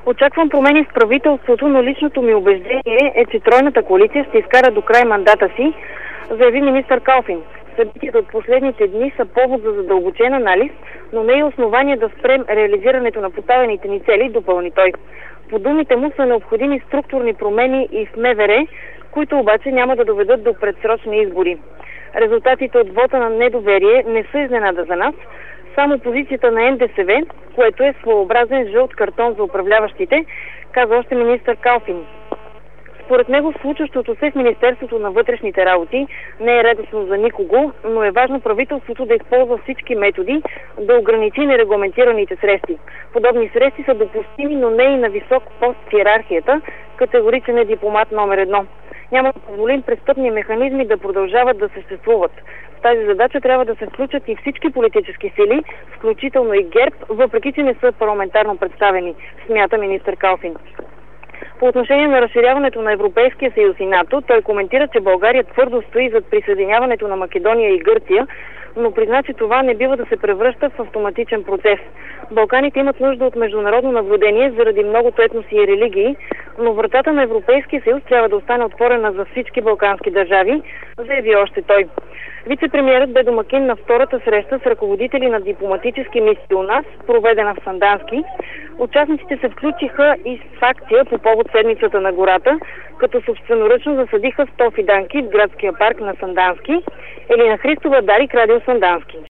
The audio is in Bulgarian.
Очаквам промени в правителството, но личното ми убеждение е, че тройната коалиция ще изкара до край мандата си, заяви министър Калфин. Събитията от последните дни са повод за задълбочен анализ, но не е основание да спрем реализирането на поставените ни цели, допълни той. По думите му са необходими структурни промени и в МВР, които обаче няма да доведат до предсрочни избори. Резултатите от вота на недоверие не са изненада за нас. Само позицията на НДСВ, което е своеобразен жълт картон за управляващите, каза още министър Калфин. Според него случващото се в Министерството на вътрешните работи не е радостно за никого, но е важно правителството да използва всички методи да ограничи нерегламентираните срещи. Подобни срещи са допустими, но не и на висок пост в иерархията, категоричен е дипломат номер 1. Няма да позволим престъпни механизми да продължават да съществуват. В тази задача трябва да се включат и всички политически сили, включително и ГЕРБ, въпреки че не са парламентарно представени, смята министър Калфин. По отношение на разширяването на Европейския съюз и НАТО, той коментира, че България твърдо стои зад присъединяването на Македония и Гърция, но призна, че това не бива да се превръща в автоматичен процес. Балканите имат нужда от международно наблюдение заради многото етноси и религии, но вратата на Европейския съюз трябва да остане отворена за всички балкански държави, заяви още той. Вице-премиерът бе домакин на втората среща с ръководители на дипломатически мисии у нас, проведена в Сандански. Участниците се включиха и с акция по повод седмицата на гората, като собственоръчно засадиха 100 фиданки в градския парк на Сандански. Елина Христова, Дарик, Радио Сандански.